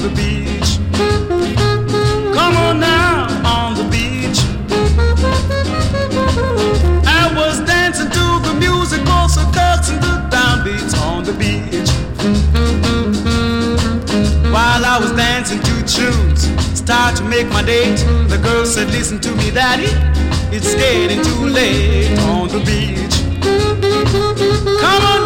the beach. Come on now on the beach. I was dancing to the music, also dancing the downbeats on the beach. While I was dancing to tunes, start to make my date. The girl said, listen to me, daddy, it's getting too late on the beach. Come on